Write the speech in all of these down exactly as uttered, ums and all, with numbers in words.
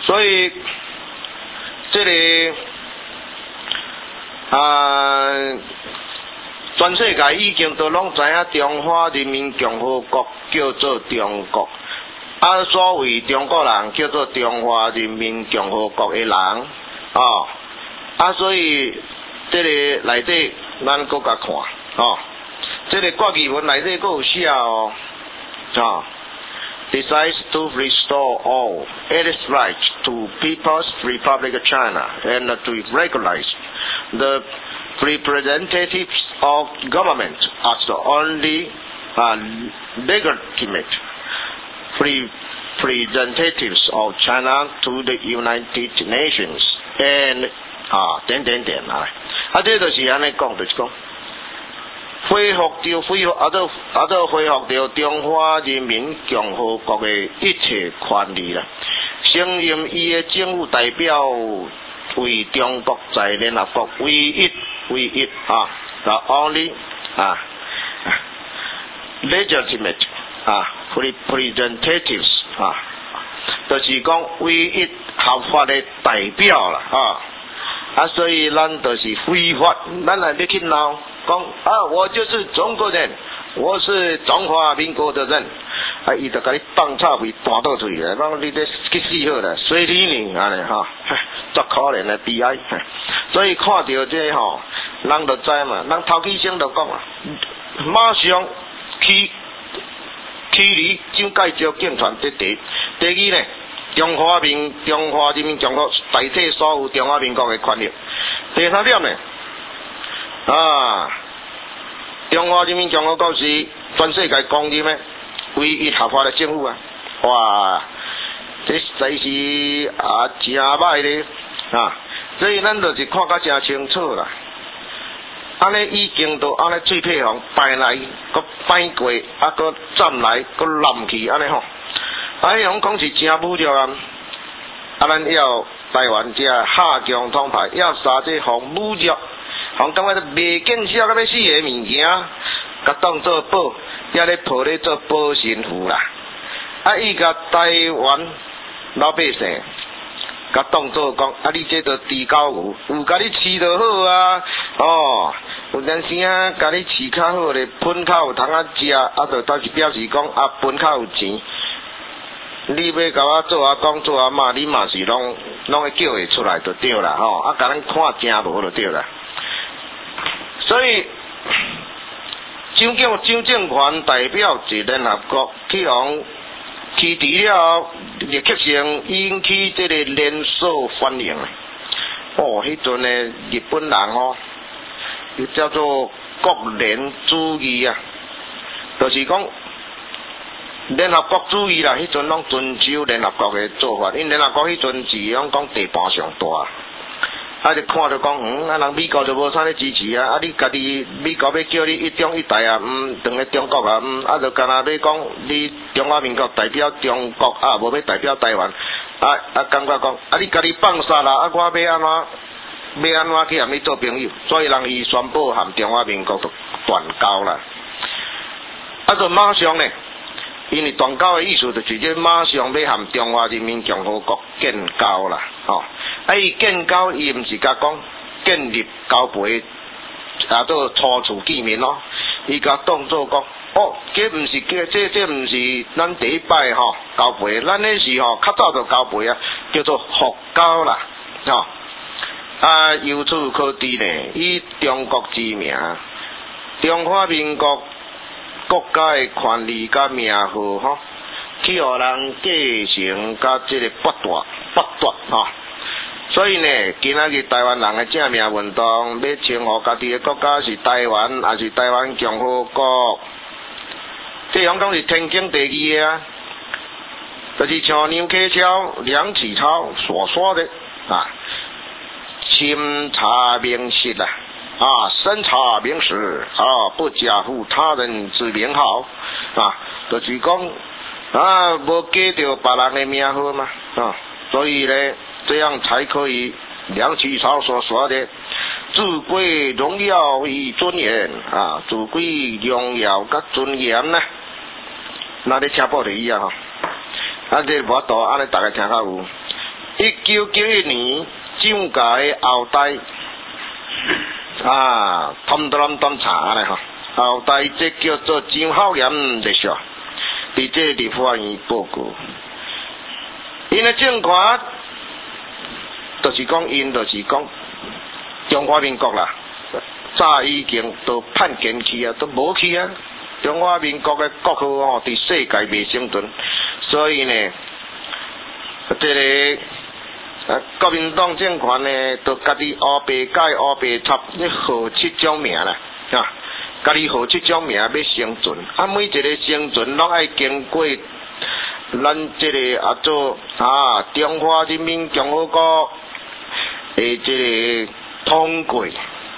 所以这里啊，全世界已经都拢知影中华人民共和国叫做中国，啊，所谓中国人叫做中华人民共和国的人，哦，啊，所以这里内底咱国家看，哦，这个国语文内底佫有写哦，啊。Decides to restore all its rights to People's Republic of China and to recognize the representatives of government as the only uh, legitimate representatives of China to the United Nations and 啊点点点啊，啊这就是安尼讲，就是讲。恢复着恢复，啊，都啊都恢复着中华人民共和国的一切权利啦。承认伊的政府代表为中国在联合国唯一唯一啊 ，the only 啊 legitimate 啊 representatives 啊，就是讲唯一合法的代表啦啊。啊，所以咱就是非法，咱来要去闹。讲啊，我就是中国人，我是中华民国的人，啊，伊就甲你放臭屁弹倒出去，讲你这去死好啦，随你呢，安尼哈，足可怜的悲哀。所以看到这吼，人就知嘛，人头起先就讲啊，马上去驱离蒋介石政权得第第二呢，中华民中华人民共和国代替所有中华民国的权利。第三点呢？啊，中华人民共和国是全世界公认的唯一合法的政府啊！哇，这实在是啊真歹咧啊！所以咱就是看甲真清楚啦。安尼已经都安尼水配方摆来，搁摆过，啊，搁站来，搁揽去，安尼吼。啊，迄种讲是真侮辱啊！啊，咱要台湾这下强统派要杀这互侮辱。互感觉都袂见识到要死的物件，甲当做宝，也咧抱咧做保身符啦。啊，伊甲台湾老百姓，甲当做讲，啊，你这个猪狗牛，有甲你饲就好啊，哦，有阵时啊，甲你饲较好咧，粪口有通啊食，啊，就倒是表示讲啊，粪口有钱。你要甲我做阿公做阿嬷，你嘛是拢拢会叫会出来就对啦，吼，啊，甲咱看正无就对啦。所以，蒋蒋蒋政权代表一联合国去往去除了，立刻性引起这个连锁反应。哦，迄阵的日本人哦，就叫做国联主义啊，就是讲联合国主义啦。迄阵拢遵守联合国的做法，因为联合国迄阵是拢讲地盘上大。啊！就看着讲，嗯，啊，人美国就无啥咧支持啊！啊，你家己美国要叫你一中一台啊，嗯，等咧中国啊，嗯，啊，就干那要讲你中华民国代表中国啊，无要代表台湾，啊啊，感觉讲，啊，你家己放杀啦，啊，我要安怎要安怎去和你做朋友？所以人伊宣布和中华民国就断交啦。啊，就马上呢，因为断交的意思就是即马上要和中华人民共和国建交啦，吼、哦。啊！伊建交，伊毋是甲讲建立交陪，啊，都初次见面咯。伊甲当作讲，哦，这毋是这这这毋是咱第一摆吼交陪，咱迄是吼较早就交陪啊，叫做复交啦，吼、哦。啊，由此可知呢，以中国之名，中华民国国家的权利甲名号吼，去互人继承甲即个剥夺剥夺吼。所以呢，今仔日台湾人的正名运动，要称呼家己的国家是台湾，还是台湾共和国？这样讲是天经地义的啊，就是像梁启超、梁启超所说的啊，清查明实啦，啊，审查明实啊，不假付他人之名号啊，就是讲啊，无记着别人的名号嘛啊，所以呢。这样才可以，梁启超所说的“自贵荣耀与尊严”啊，自贵荣耀甲尊严呢，那你听报就伊啊吼，啊这无多，安尼大家听较有。 一九九一年蒋家的后代啊，通得咱端查咧吼，后代这叫做蒋孝严历史，伫这立法院报告，因的政权，就是讲因就是讲中华民国啦，早已经都叛变去啊，都无去啊。中华民国的国号吼，伫世界未生存，所以呢，这个啊国民党政权呢，都家己乌白改乌白插，你号七种名啦，啊，家己号七种名要生存，啊每一个生存拢爱经过咱这个啊做啊中华人民共和国的这个通过。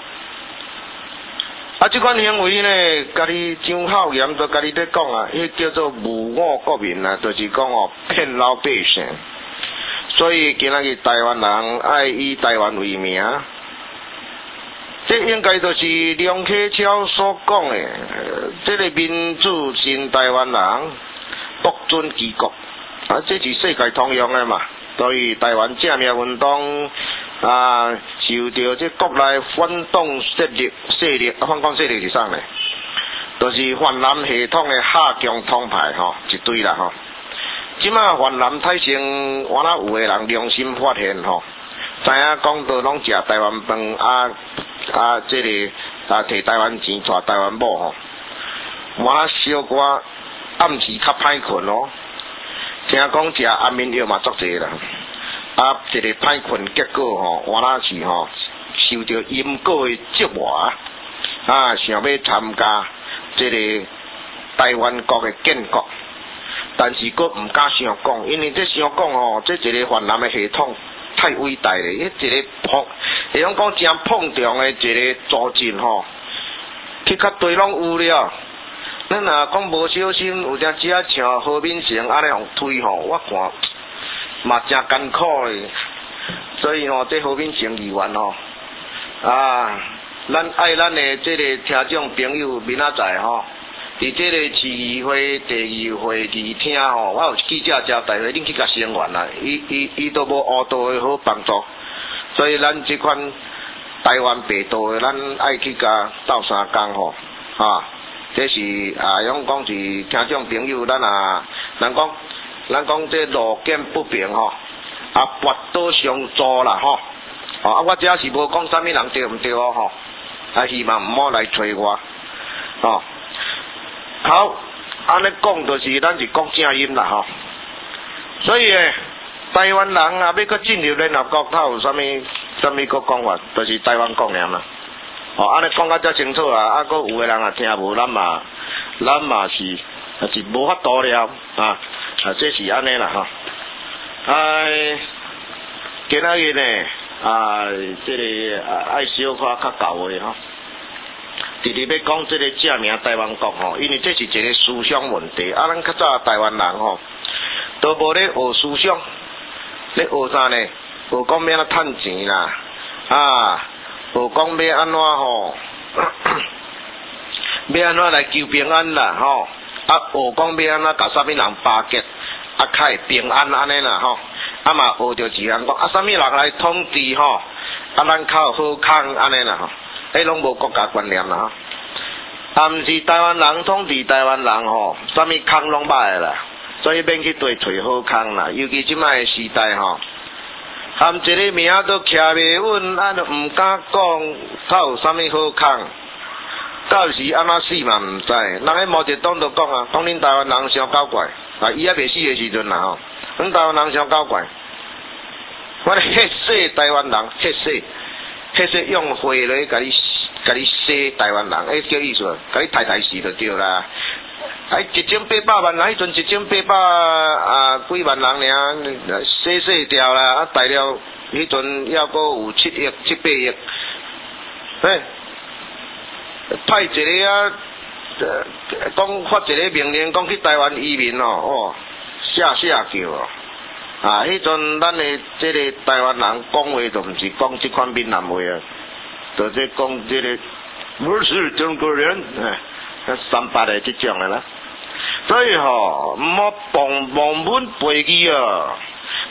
啊，这款行为呢，家己蒋孝严都家己在讲啊，迄叫做侮辱国民啊，就是讲哦骗老百姓。所以今仔日台湾人爱以台湾为名，这应该就是梁启超所讲的，呃、这个民主新台湾人独尊其国，啊，这是世界通用的嘛。所以台湾正面运动啊，受到这国内反动势力势力，反抗势力是啥呢？就是泛蓝系统的下强统派吼，一堆啦吼。即马泛蓝太成，我那有个人良心发现吼，知影讲到拢食台湾饭啊啊，这个啊摕台湾钱带台湾某吼，我那小可暗时较歹困咯。听讲食安眠药嘛足济啦，啊，一个歹困，结果吼，我那是吼受到因果的折磨，啊，想要参加这个台湾国的建国，但是佫唔敢想讲，因为这想讲吼，这一个泛蓝的系统太伟大了，迄一个碰，会用讲真碰撞的一个组织吼，去较对拢有了。咱若讲无小心，有只只像何敏成安尼互推吼，我看嘛真艰苦嘞。所以吼，这何敏成议员吼，啊，咱爱咱的这个听众朋友明仔载吼，伫这个市议会第二会议厅吼，我有记者招待会，恁去甲声援啦，伊伊伊都无乌道的好帮助，所以咱这款台湾白道的，咱爱去甲斗相共吼，啊。这是啊，用讲是听众朋友，咱啊，咱讲，咱讲这路见不平吼，啊，拔刀相助啦吼，哦，啊，我这是无讲啥物人对唔对哦吼，啊，希望唔好来找我，哦，好，安尼讲就是咱是讲正音啦吼，所以诶，台湾人啊，要搁进入联合国，他有啥物啥物个讲法，就是台湾讲尔啦。哦，安尼讲甲遮清楚啊，啊，佫有个人也听无，咱嘛，咱嘛是，也是无法度了啊，啊，这是安尼啦吼。哎，今仔日呢，啊，这个啊爱小可较到位吼。直直要讲这个正名台湾国吼，因为这是一个思想问题，啊，咱较早台湾人吼，都无咧学思想，咧学啥呢？学讲要安怎趁钱啦，啊。无讲要安怎吼，要安怎来求平安啦吼，啊，无讲要安怎甲啥物人巴结，啊，较会平安安尼啦吼，啊嘛学着一项讲啊，啥物人来统治吼，啊，咱较好康安尼啦吼，迄拢无国家观念啦吼，啊，毋是台湾人统治台湾人吼，啥物康拢歹啦，所以免去对找好康啦，尤其即摆个时代吼。含一个名都徛袂稳，啊，就毋敢讲，他有啥物好康？到时安怎死嘛毋知。人迄毛泽东都讲啊，讲恁台湾人伤搞怪，啊，伊还袂死的时阵啦吼，恁台湾人伤搞怪。我咧黑死台湾人，黑死，黑死用火来甲你，甲你洗台湾人，迄叫意思，甲你抬抬死就对啦。哎，一千八百万人，迄阵一千八百啊几万人尔，洗洗掉啦，啊，大了迄阵还阁有七亿、七八亿，嘿，派一个啊，讲发一个命令，讲去台湾移民哦，哦，吓吓叫哦，啊，迄阵咱的这个台湾人讲话就毋是讲这款闽南话啊，就是讲这个我是中国人，哎，三八的这种的啦。所以吼，毋好忘忘本背记啊！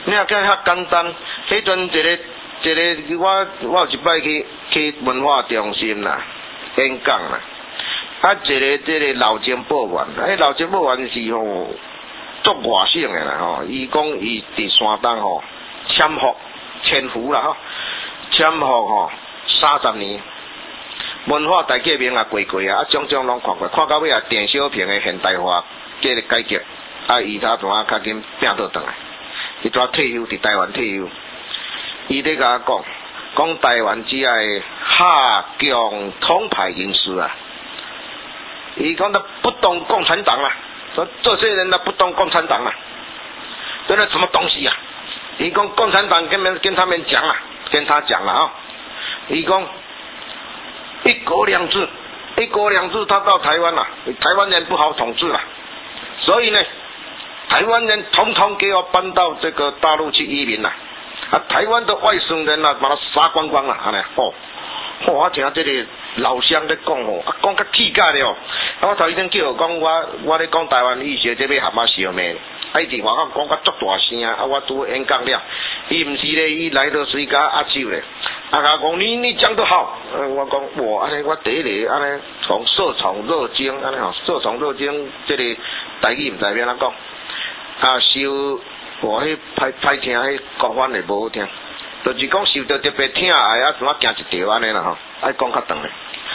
你若讲较简单，迄阵一个一个我我有一摆去去文化中心啦演讲啦，啊一个这个老情报员，迄老情报员是吼足外省的啦吼，伊讲伊伫山东吼潜伏潜伏啦吼，潜伏吼三十年。文化大革命也过过啊，啊种种拢看过，看到尾啊邓小平的现代化这个改革，啊伊他怎啊较紧拼倒转来，伊怎退休伫台湾退休，伊咧甲我讲，讲台湾只爱下强统派人士啊，伊讲他不懂共产党啊，说这些人呢不懂共产党啊，这是什么东西啊？伊讲共产党跟跟他们讲啊，跟他讲了啊，伊讲。一国两制，一国两制，他到台湾了、啊，台湾人不好统治了，所以呢，台湾人统统给我搬到这个大陆去移民了，啊，台湾的外省人啊，把他杀光光了，安尼哦，哦，我听这个老乡在讲哦，啊，讲较气概了哦，啊，我头先叫讲我我咧讲台湾医学这边合嘛小妹，啊，伊伫外口讲较足大声啊，我拄演讲了，伊毋是咧，伊来到水甲压手咧。啊！甲讲你你讲得好，呃，我讲我安尼，我第一个安尼从受宠若惊，安尼吼，受宠若惊，这个台语毋知要安怎讲，啊，受我迄歹歹听，迄国语会无好听，就是讲受到特别疼爱啊，怎啊行一条安尼啦吼，爱讲较长咧，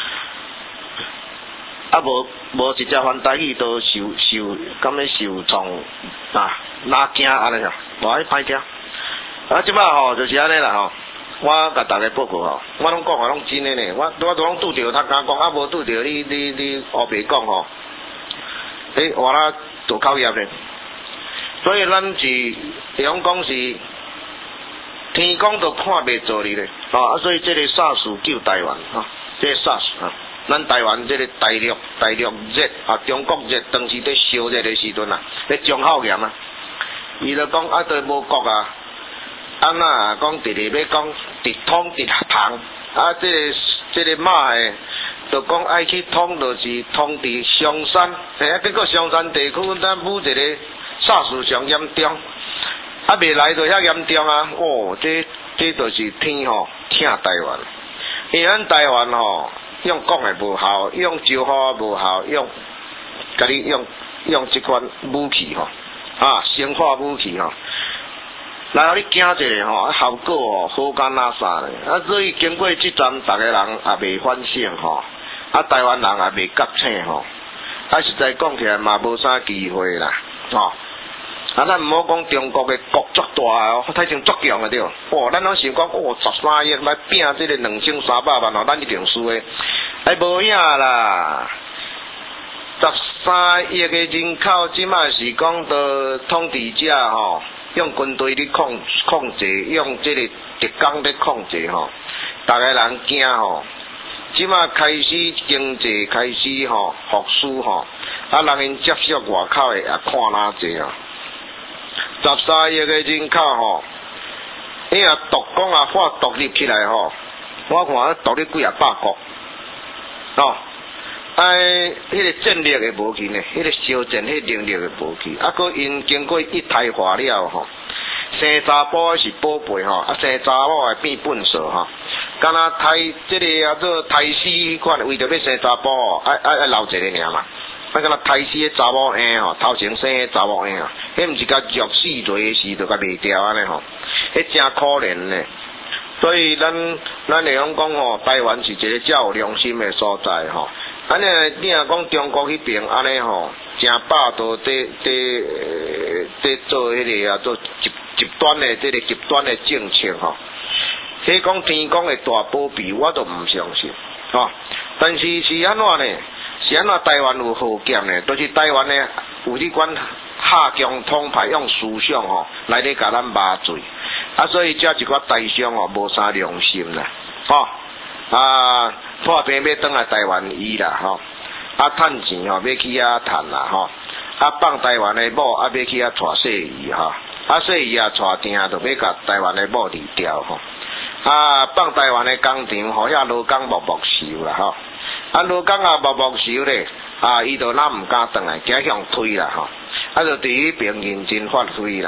啊无无一只番台语都受受，敢要受宠啊，哪惊安尼吼，无爱歹听，啊，即摆吼就是安尼啦吼。我甲大家报告吼，我拢讲话拢真诶呢，我我都拢拄着，他敢讲，啊无拄着你你你黑白讲吼，诶，我啦做考验咧，所以咱是用讲是天公都看袂做你咧，啊，所以这个 SARS 救台湾啊，这个 SARS 啊，咱台湾这个大陆大陆热啊，中国热当时在烧热的时阵啊，咧中考验啊，伊就讲啊，都无国啊。啊那讲直直要讲直通直通，啊这个这个马诶，就讲爱去通，就是通伫香山，嘿啊结果香山地区咱武一个SARS上严重，啊未来就遐严重啊，哦这这就是天吼疼台湾，因为咱台湾吼用讲诶无效，用招呼无效，用甲你用用即款武器吼，啊生化武器吼。然后你惊一下吼，效果哦好干那啥咧，啊所以经过即阵，逐个人也未反省吼，啊台湾人也未觉醒吼，啊实在讲起来嘛无啥机会啦，吼、哦，啊咱毋好讲中国嘅国足大哦，太像足强个对，哦咱拢想讲哦十三亿来拼即个两千三百万哦，咱一定输诶，哎无影啦，十三亿嘅人口，即卖是讲到统治者吼。用军队咧控控制，用这个特工咧控制吼，大家人惊吼，即马开始经济开始吼复苏吼，啊人因接受外口诶也看哪济啊，十三亿个人口吼，伊若独讲啊发独立起来吼，我看独立几啊百国，哦。哎，迄个战略的无去呢，迄个烧战迄能力的无去，啊，佮因经过一胎化了吼，生查甫是宝贝吼，啊，生查某会变粪扫吼，敢若胎即个啊做胎死款，为着要生查甫吼，爱爱爱留一个尔嘛，啊，敢若胎死的查某婴吼，头前生的查某婴啊，迄毋是甲弱死落时就甲袂掉安尼吼，迄真可怜呢。所以咱咱会讲讲吼，台湾是一个较有良心的所在吼。安尼，你若讲中国迄边安尼吼，真霸道，伫伫伫做迄个啊，做极极端的即个极端的政策吼。迄讲天公的大保庇，我都毋相信吼。但是是安怎呢？是安怎台湾有好剑呢？就是台湾呢有迄款下强统派用思想吼来咧甲咱麻醉，啊，所以遮一寡台商吼无啥良心啦，吼啊。破病要转来台湾医啦吼，啊趁钱吼要去遐趁啦吼，啊放台湾的某啊要去遐带细姨吼，啊细姨啊带定就要甲台湾的某离掉吼，啊放台湾的工厂，互遐劳工默默受啦吼，啊劳工啊默默受咧，啊伊就哪毋敢转来，加向推啦吼，啊就伫迄边认真发挥啦，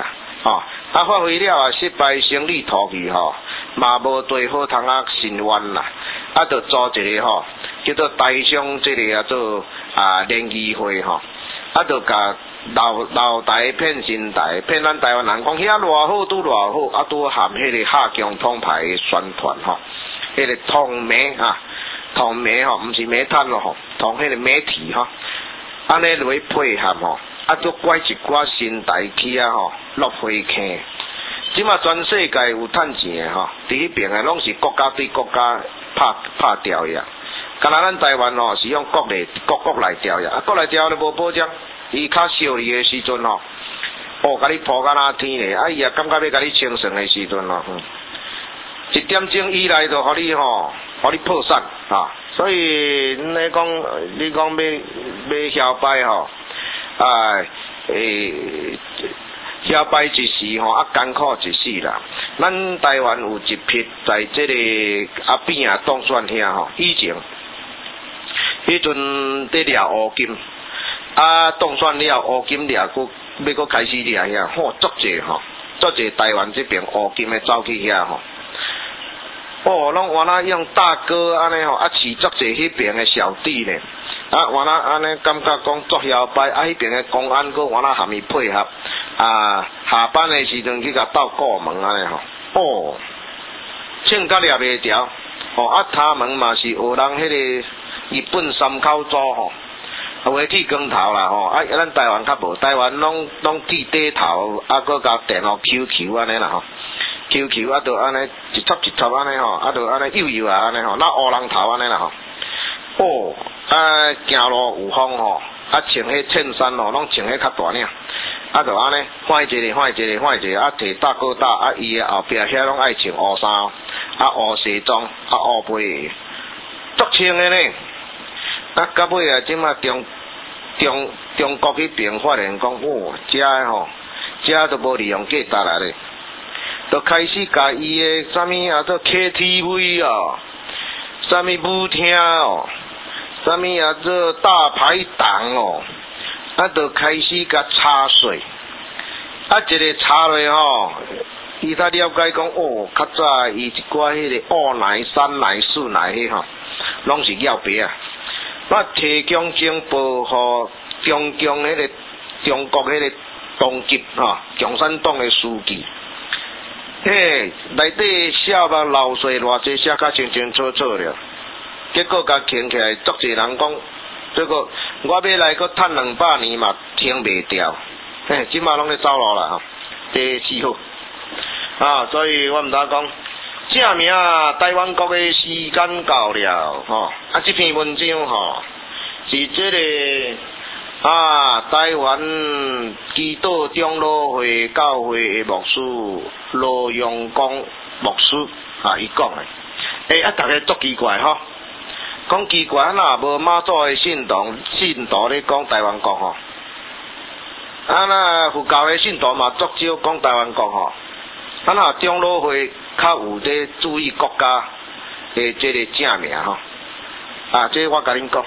吼，啊发挥了啊失败生理吐气吼，嘛无对好通啊伸冤啦，啊就组一个吼，叫做台商这个啊做啊联谊会吼，啊就甲老老台骗新台，骗咱台湾人讲遐偌好拄偌好，啊拄含迄个下强统派的宣传吼，迄个同媒啊，同媒吼，毋是煤炭咯吼，同迄个媒体吼，安尼来配合吼。啊，都拐一寡新台去啊吼，落花坑。即马全世界有趁钱的吼，伫迄边的拢是国家对国家拍拍条约，敢若咱台湾吼是用国内国国内条约，啊国内条约无保障，伊较小利的时阵吼，哦，甲你抱甲哪天咧，啊伊也感觉要甲你清算的时阵咯，嗯，一点钟以内就互你吼，互你破产啊，所以你讲你讲要要销摆吼。啊，诶，遐摆一时吼，啊艰苦一时啦。咱台湾有一批在这个阿扁啊当选遐吼，以前迄阵在掠乌金，啊当选了乌金掠，佫要佫开始掠遐，吼足济吼，足济台湾这边乌金的走去遐吼。哦，拢原来用大哥安尼吼，啊饲足济迄边的小弟呢。啊，原来安尼感觉讲作摇摆，啊，迄边的公安佫原来含伊配合，啊，下班的时阵去甲斗过门安尼吼，哦，穿甲掠袂条，哦，啊，他们嘛是学人迄个日本三口组吼，啊，话剃光头啦吼，啊，咱台湾较无，台湾拢拢剃底头，啊，佫甲电话 Q Q 安尼啦吼 ，Q Q 啊，就安尼一撮一撮安尼吼，啊，就安尼悠悠啊安尼吼，那乌人头安尼啦吼。哦，啊，行路有风吼，啊，穿迄衬衫吼，拢穿迄较大领，啊，就安尼换一个，换一个，换一个，啊，摕大哥大，啊，伊的后壁遐拢爱穿乌衫，啊，乌西装，啊，乌背，足清的呢。啊，到尾啊，即马中中中国迄边发现讲，哦，遮的吼，遮都无利用价值来咧，就开始甲伊的啥物啊，做 K T V 哦，啥物舞厅哦。啥物啊？做大排档哦，啊，就开始甲查税，啊，一个查落吼，伊才了解讲哦，较早伊一寡迄个二奶、三奶、四奶迄吼，拢是要白啊，啊，提供情报互中共迄个中国迄个当局吼，共产党的书记，嘿，内底写吧老细偌济，写较清清楚楚了。结果甲牵起来，足侪人讲，这个我要来个趁两百年嘛，听袂掉，嘿，即马拢咧走路啦吼，第四号，啊，所以我毋知讲，正名台湾国的时间到了吼，啊，这篇文章吼，是这个啊，台湾基督长老会教会的牧师罗永光牧师啊，伊讲的，诶、欸，啊，大家足奇怪吼。讲奇怪，若无马祖的信徒信徒咧讲台湾国吼，啊那佛教的信徒嘛足少讲台湾国吼，啊那长老会较有咧注意国家的这个正名吼，啊这我甲恁讲，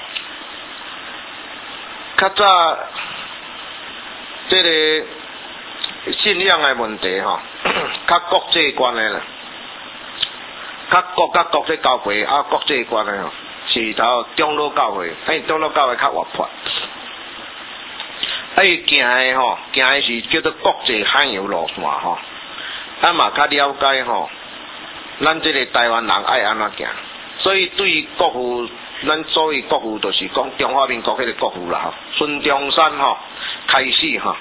较早这个信仰的问题吼，较国际观的啦，较国甲国际交会啊国际观的吼。是头长老教会，哎，长老教会较活泼，哎，行的吼，行的是叫做国际罕游路线吼，啊嘛较了解吼，咱这个台湾人爱安怎行，所以对国父，咱所谓国父就是讲中华民国迄个国父啦吼，孙中山吼开始吼，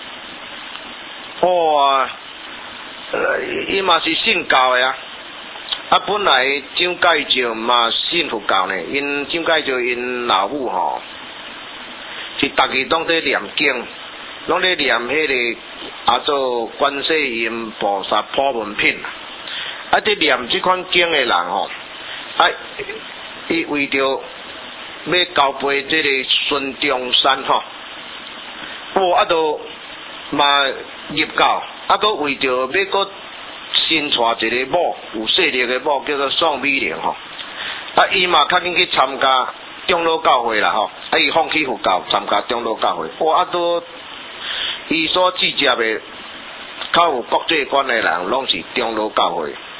哇，呃，伊嘛是信教的啊。啊，本来蒋介石嘛信佛教呢，因蒋介石因老母吼，是逐日拢在念经，拢在念迄个啊做观世音菩萨普门品啊，伫念即款经的人吼，啊，伊为着要交陪即个孙中山吼，哦，啊，都嘛入教，啊，搁为着要搁。新娶一个某有势力的某叫做宋美龄吼，啊伊嘛较紧去参加长老教会啦吼，啊伊放弃佛教参加长老教会，哇啊都伊所记接的较有国际观的人，拢是长老教会。